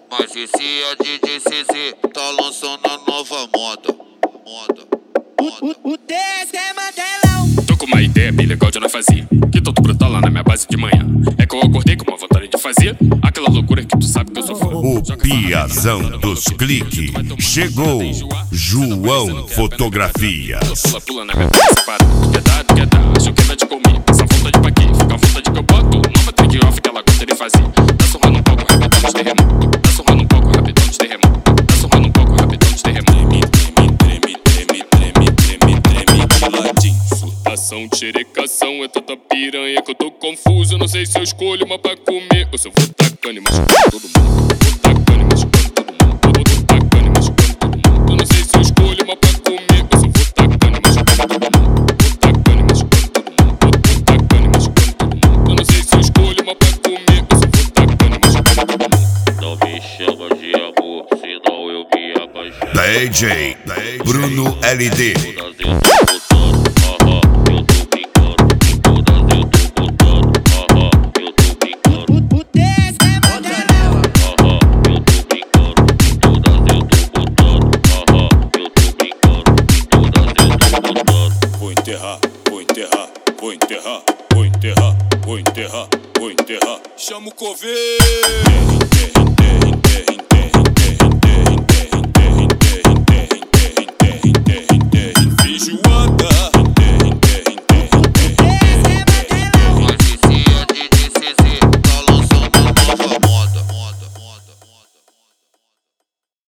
Mas esse é DJ CZ, tá lançando a nova moda. O DS é mantelão. Tô com uma ideia bem legal de nós fazer, que tô brutal lá na minha base de manhã. É que eu acordei com uma vontade de fazer aquela loucura que tu sabe que eu sou fã. O piazão dos cliques chegou. João Fotografias. Pula na minha cabeça, para. Quer dar, acho que é de comer. Essa vontade pra quê? Fica a vontade que eu boto numa trade off que ela gosta de fazer. Tá surrando um pouco rapidão de terremoto. Tá surrando um pouco rapidão de terremoto. Tá surrando um pouco rapidão de terremoto. Surtação, xerecação, é tanta piranha que eu tô confuso. Não sei se eu escolho uma pra comer ou se eu vou tacando e machucando todo mundo. Vou tacando e machucando todo mundo. Vou tacando e machucando todo mundo. Eu não sei se eu escolho uma pra comer ou se eu vou tacando e machucando todo mundo. Vou tacando e machucando todo mundo. Vou tacando e machucando todo mundo. Eu não sei se eu escolho uma pra comer ou se eu vou tacando e machucando todo mundo. Não me chama de amor, senão eu me apaixono. DJ Bruno LD. Vou enterrar. Chama o coveiro.